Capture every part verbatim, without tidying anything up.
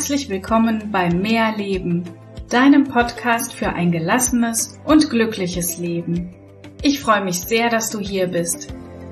Herzlich willkommen bei Mehr Leben, deinem Podcast für ein gelassenes und glückliches Leben. Ich freue mich sehr, dass du hier bist.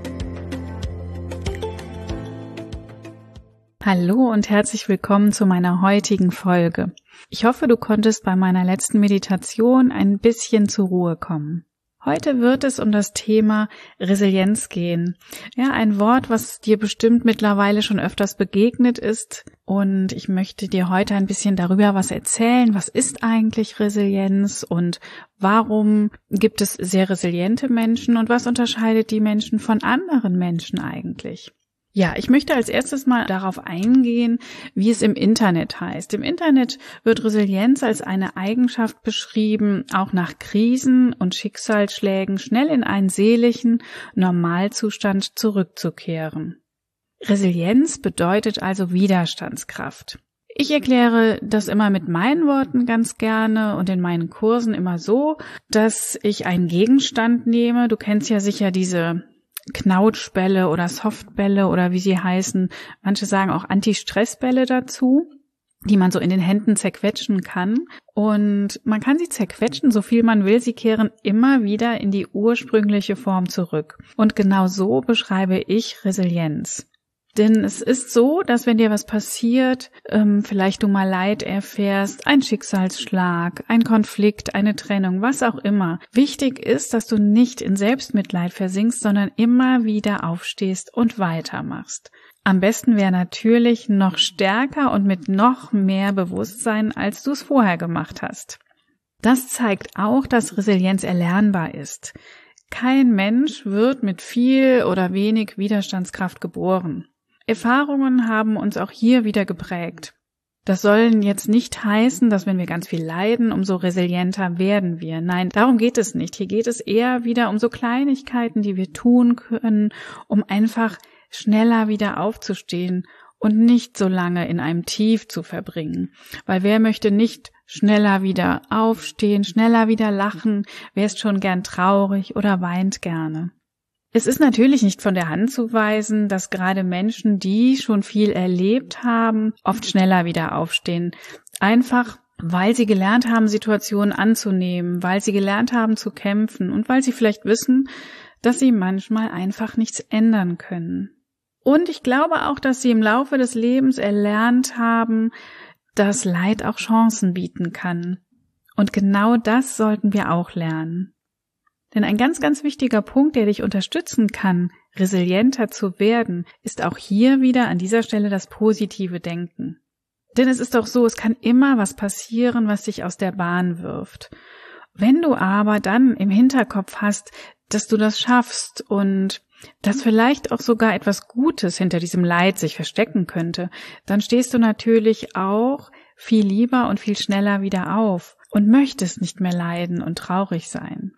Hallo und herzlich willkommen zu meiner heutigen Folge. Ich hoffe, du konntest bei meiner letzten Meditation ein bisschen zur Ruhe kommen. Heute wird es um das Thema Resilienz gehen. Ja, ein Wort, was dir bestimmt mittlerweile schon öfters begegnet ist. Und ich möchte dir heute ein bisschen darüber was erzählen. Was ist eigentlich Resilienz und warum gibt es sehr resiliente Menschen und was unterscheidet die Menschen von anderen Menschen eigentlich? Ja, ich möchte als erstes mal darauf eingehen, wie es im Internet heißt. Im Internet wird Resilienz als eine Eigenschaft beschrieben, auch nach Krisen und Schicksalsschlägen schnell in einen seelischen Normalzustand zurückzukehren. Resilienz bedeutet also Widerstandskraft. Ich erkläre das immer mit meinen Worten ganz gerne und in meinen Kursen immer so, dass ich einen Gegenstand nehme. Du kennst ja sicher diese Knautschbälle oder Softbälle oder wie sie heißen. Manche sagen auch Anti-Stress-Bälle dazu, die man so in den Händen zerquetschen kann. Und man kann sie zerquetschen, so viel man will. Sie kehren immer wieder in die ursprüngliche Form zurück. Und genau so beschreibe ich Resilienz. Denn es ist so, dass wenn dir was passiert, ähm, vielleicht du mal Leid erfährst, ein Schicksalsschlag, ein Konflikt, eine Trennung, was auch immer. Wichtig ist, dass du nicht in Selbstmitleid versinkst, sondern immer wieder aufstehst und weitermachst. Am besten wäre natürlich noch stärker und mit noch mehr Bewusstsein, als du es vorher gemacht hast. Das zeigt auch, dass Resilienz erlernbar ist. Kein Mensch wird mit viel oder wenig Widerstandskraft geboren. Erfahrungen haben uns auch hier wieder geprägt. Das soll jetzt nicht heißen, dass wenn wir ganz viel leiden, umso resilienter werden wir. Nein, darum geht es nicht. Hier geht es eher wieder um so Kleinigkeiten, die wir tun können, um einfach schneller wieder aufzustehen und nicht so lange in einem Tief zu verbringen. Weil wer möchte nicht schneller wieder aufstehen, schneller wieder lachen? Wer ist schon gern traurig oder weint gerne? Es ist natürlich nicht von der Hand zu weisen, dass gerade Menschen, die schon viel erlebt haben, oft schneller wieder aufstehen. Einfach, weil sie gelernt haben, Situationen anzunehmen, weil sie gelernt haben zu kämpfen und weil sie vielleicht wissen, dass sie manchmal einfach nichts ändern können. Und ich glaube auch, dass sie im Laufe des Lebens erlernt haben, dass Leid auch Chancen bieten kann. Und genau das sollten wir auch lernen. Denn ein ganz, ganz wichtiger Punkt, der dich unterstützen kann, resilienter zu werden, ist auch hier wieder an dieser Stelle das positive Denken. Denn es ist doch so, es kann immer was passieren, was dich aus der Bahn wirft. Wenn du aber dann im Hinterkopf hast, dass du das schaffst und dass vielleicht auch sogar etwas Gutes hinter diesem Leid sich verstecken könnte, dann stehst du natürlich auch viel lieber und viel schneller wieder auf und möchtest nicht mehr leiden und traurig sein.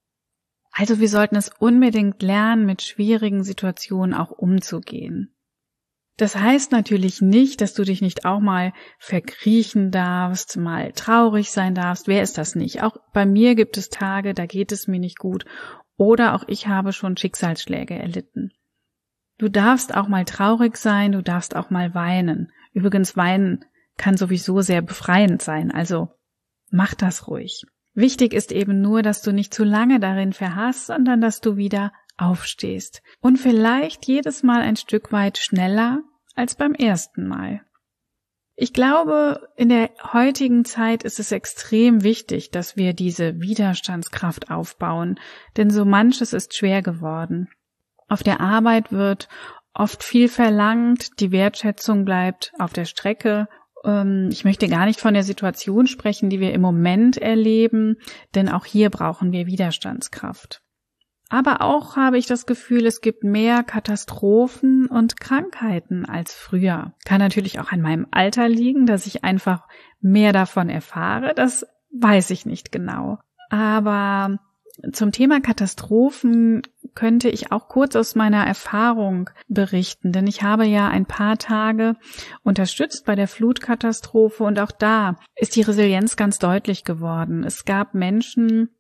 Also wir sollten es unbedingt lernen, mit schwierigen Situationen auch umzugehen. Das heißt natürlich nicht, dass du dich nicht auch mal verkriechen darfst, mal traurig sein darfst. Wer ist das nicht? Auch bei mir gibt es Tage, da geht es mir nicht gut. Oder auch ich habe schon Schicksalsschläge erlitten. Du darfst auch mal traurig sein, du darfst auch mal weinen. Übrigens, weinen kann sowieso sehr befreiend sein, also mach das ruhig. Wichtig ist eben nur, dass du nicht zu lange darin verharrst, sondern dass du wieder aufstehst. Und vielleicht jedes Mal ein Stück weit schneller als beim ersten Mal. Ich glaube, in der heutigen Zeit ist es extrem wichtig, dass wir diese Widerstandskraft aufbauen, denn so manches ist schwer geworden. Auf der Arbeit wird oft viel verlangt, die Wertschätzung bleibt auf der Strecke. Ich möchte gar nicht von der Situation sprechen, die wir im Moment erleben, denn auch hier brauchen wir Widerstandskraft. Aber auch habe ich das Gefühl, es gibt mehr Katastrophen und Krankheiten als früher. Kann natürlich auch an meinem Alter liegen, dass ich einfach mehr davon erfahre, das weiß ich nicht genau. Aber zum Thema Katastrophen könnte ich auch kurz aus meiner Erfahrung berichten, denn ich habe ja ein paar Tage unterstützt bei der Flutkatastrophe und auch da ist die Resilienz ganz deutlich geworden. Es gab Menschen,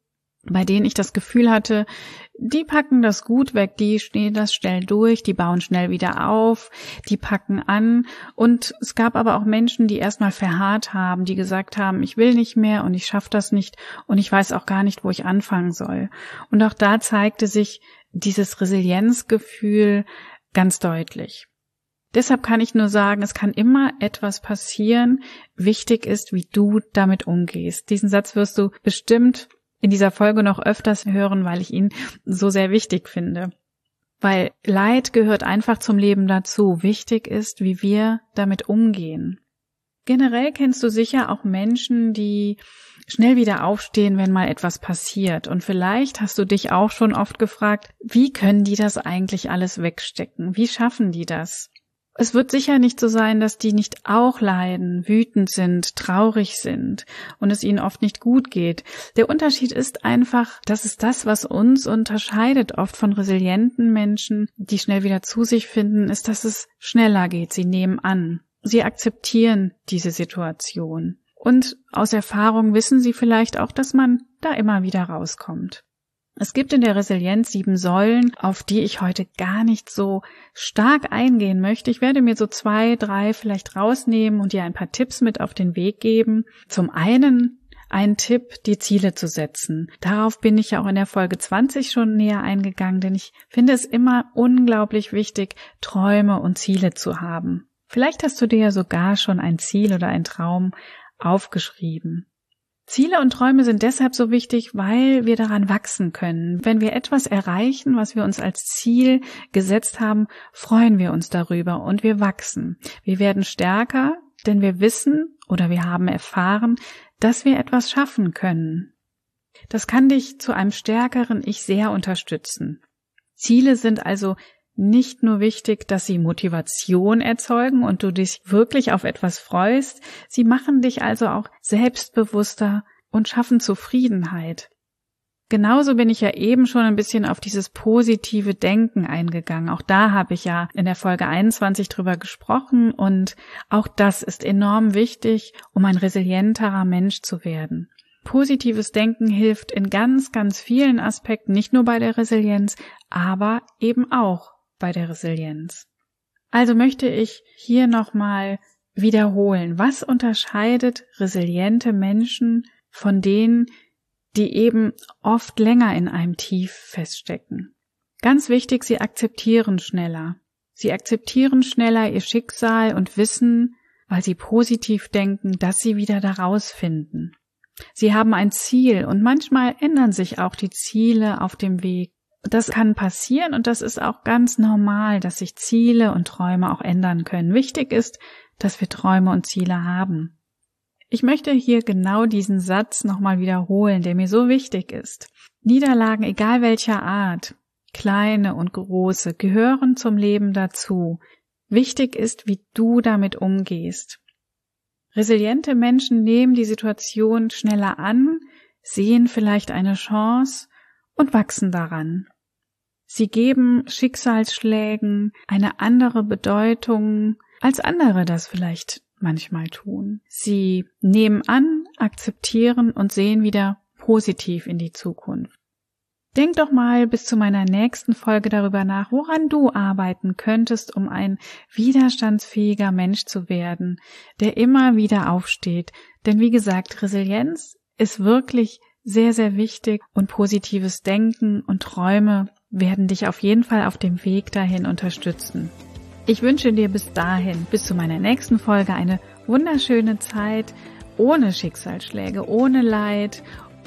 bei denen ich das Gefühl hatte, die packen das gut weg, die stehen das schnell durch, die bauen schnell wieder auf, die packen an. Und es gab aber auch Menschen, die erstmal verharrt haben, die gesagt haben, ich will nicht mehr und ich schaffe das nicht und ich weiß auch gar nicht, wo ich anfangen soll. Und auch da zeigte sich dieses Resilienzgefühl ganz deutlich. Deshalb kann ich nur sagen, es kann immer etwas passieren. Wichtig ist, wie du damit umgehst. Diesen Satz wirst du bestimmt in dieser Folge noch öfters hören, weil ich ihn so sehr wichtig finde. Weil Leid gehört einfach zum Leben dazu. Wichtig ist, wie wir damit umgehen. Generell kennst du sicher auch Menschen, die schnell wieder aufstehen, wenn mal etwas passiert. Und vielleicht hast du dich auch schon oft gefragt, wie können die das eigentlich alles wegstecken? Wie schaffen die das? Es wird sicher nicht so sein, dass die nicht auch leiden, wütend sind, traurig sind und es ihnen oft nicht gut geht. Der Unterschied ist einfach, das ist das, was uns unterscheidet oft von resilienten Menschen, die schnell wieder zu sich finden, ist, dass es schneller geht. Sie nehmen an. Sie akzeptieren diese Situation. Und aus Erfahrung wissen sie vielleicht auch, dass man da immer wieder rauskommt. Es gibt in der Resilienz sieben Säulen, auf die ich heute gar nicht so stark eingehen möchte. Ich werde mir so zwei, drei vielleicht rausnehmen und dir ein paar Tipps mit auf den Weg geben. Zum einen ein Tipp, die Ziele zu setzen. Darauf bin ich ja auch in der Folge zwanzig schon näher eingegangen, denn ich finde es immer unglaublich wichtig, Träume und Ziele zu haben. Vielleicht hast du dir ja sogar schon ein Ziel oder ein Traum aufgeschrieben. Ziele und Träume sind deshalb so wichtig, weil wir daran wachsen können. Wenn wir etwas erreichen, was wir uns als Ziel gesetzt haben, freuen wir uns darüber und wir wachsen. Wir werden stärker, denn wir wissen oder wir haben erfahren, dass wir etwas schaffen können. Das kann dich zu einem stärkeren Ich sehr unterstützen. Ziele sind also nicht nur wichtig, dass sie Motivation erzeugen und du dich wirklich auf etwas freust, sie machen dich also auch selbstbewusster und schaffen Zufriedenheit. Genauso bin ich ja eben schon ein bisschen auf dieses positive Denken eingegangen. Auch da habe ich ja in der Folge einundzwanzig drüber gesprochen und auch das ist enorm wichtig, um ein resilienterer Mensch zu werden. Positives Denken hilft in ganz, ganz vielen Aspekten, nicht nur bei der Resilienz, aber eben auch bei der Resilienz. Also möchte ich hier nochmal wiederholen, was unterscheidet resiliente Menschen von denen, die eben oft länger in einem Tief feststecken. Ganz wichtig, sie akzeptieren schneller. Sie akzeptieren schneller ihr Schicksal und wissen, weil sie positiv denken, dass sie wieder da rausfinden. Sie haben ein Ziel und manchmal ändern sich auch die Ziele auf dem Weg. Das kann passieren und das ist auch ganz normal, dass sich Ziele und Träume auch ändern können. Wichtig ist, dass wir Träume und Ziele haben. Ich möchte hier genau diesen Satz nochmal wiederholen, der mir so wichtig ist. Niederlagen, egal welcher Art, kleine und große, gehören zum Leben dazu. Wichtig ist, wie du damit umgehst. Resiliente Menschen nehmen die Situation schneller an, sehen vielleicht eine Chance und wachsen daran. Sie geben Schicksalsschlägen eine andere Bedeutung, als andere das vielleicht manchmal tun. Sie nehmen an, akzeptieren und sehen wieder positiv in die Zukunft. Denk doch mal bis zu meiner nächsten Folge darüber nach, woran du arbeiten könntest, um ein widerstandsfähiger Mensch zu werden, der immer wieder aufsteht. Denn wie gesagt, Resilienz ist wirklich sehr, sehr wichtig und positives Denken und Träume werden dich auf jeden Fall auf dem Weg dahin unterstützen. Ich wünsche dir bis dahin, bis zu meiner nächsten Folge, eine wunderschöne Zeit, ohne Schicksalsschläge, ohne Leid,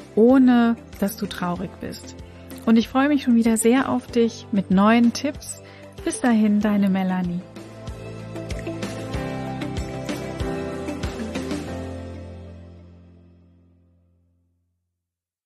ohne dass du traurig bist. Und ich freue mich schon wieder sehr auf dich mit neuen Tipps. Bis dahin, deine Melanie.